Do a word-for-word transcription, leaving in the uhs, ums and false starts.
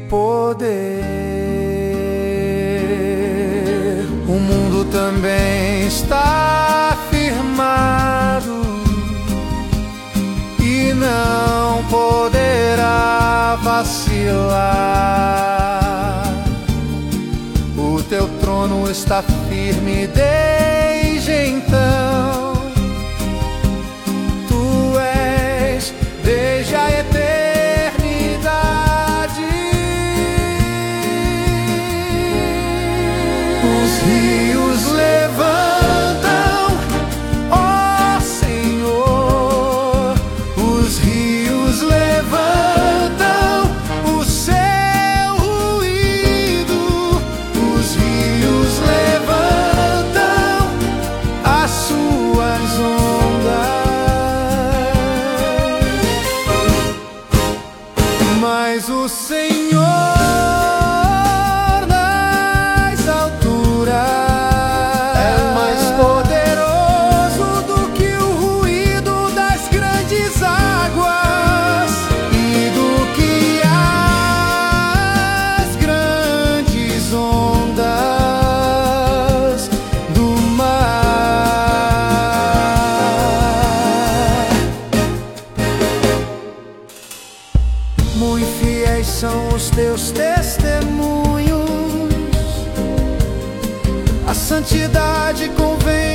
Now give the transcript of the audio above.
poder. O mundo também está firmado e não poderá vacilar. O teu trono está firme desde então. Tu és desde a eternidade. Os rios levantam, ó Senhor. Os rios levantam o seu ruído. Os rios levantam as suas ondas. Mas o Senhor nas alturas é mais poderoso do que o ruído das grandes águas e do que as grandes ondas do mar. Muito fiéis são os teus testemunhos, a santidade convém